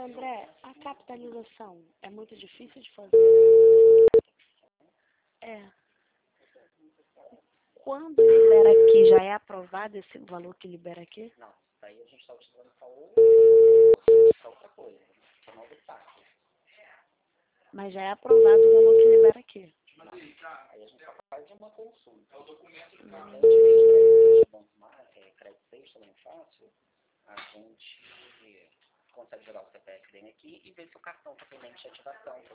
André, a capitalização é muito difícil de fazer? É. Quando libera aqui, já é aprovado esse valor que libera aqui? Não, daí a gente está utilizando para outra coisa, para novo saque. Mas já é aprovado o valor que libera aqui. Aí a gente só faz uma consulta. É o documento de crédito safe também fácil. A gente consegue jogar o CPF dele aqui e ver se o cartão está pendente de ativação.